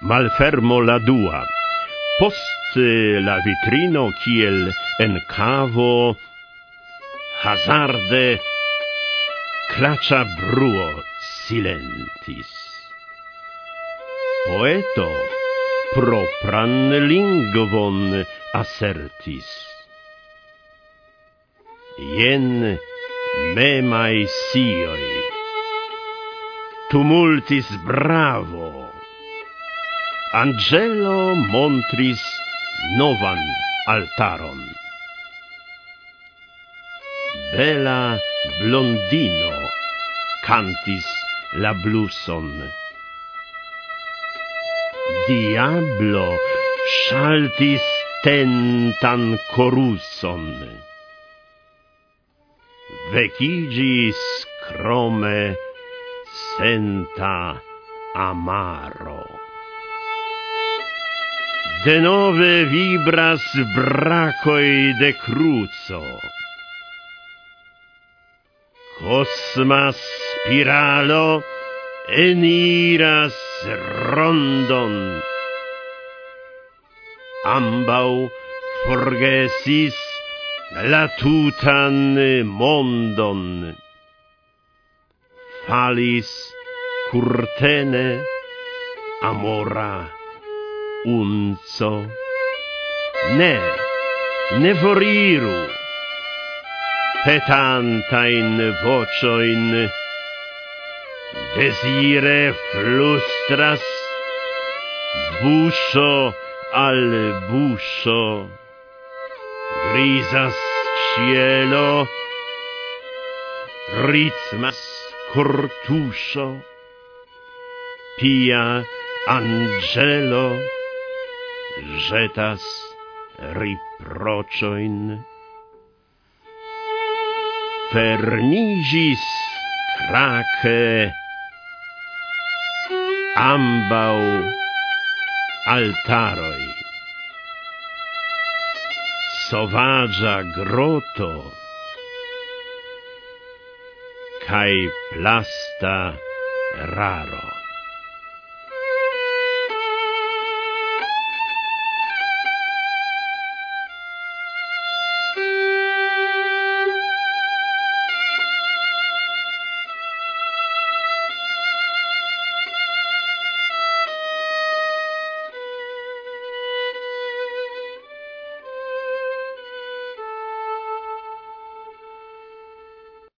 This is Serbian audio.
malfermo la dua. Post la vitrino kiel en cavo hazarde clacia bruo silentis. Poeto propran lingvon assertis. Jen memai sioi. Tumultis bravo. Angelo montris novan altaron. Bela blondino cantis la bluson. Diablo shaltis tentan choruson. Vecigis crome senta amaro. Denove vibras bracoi de cruzo. Cosma spiralo eniras rondon. Ambau forgesis la tutan mondon. Falis curtene amora unzo. Ne foriru, petantain vocioin. Desire flustras, buscio al buscio. Grisas cielo, ritmas cortuscio. Pia angelo jetas riprocioin. Fernigis craque ambau altaroi. Sovagia groto cae plasta raro.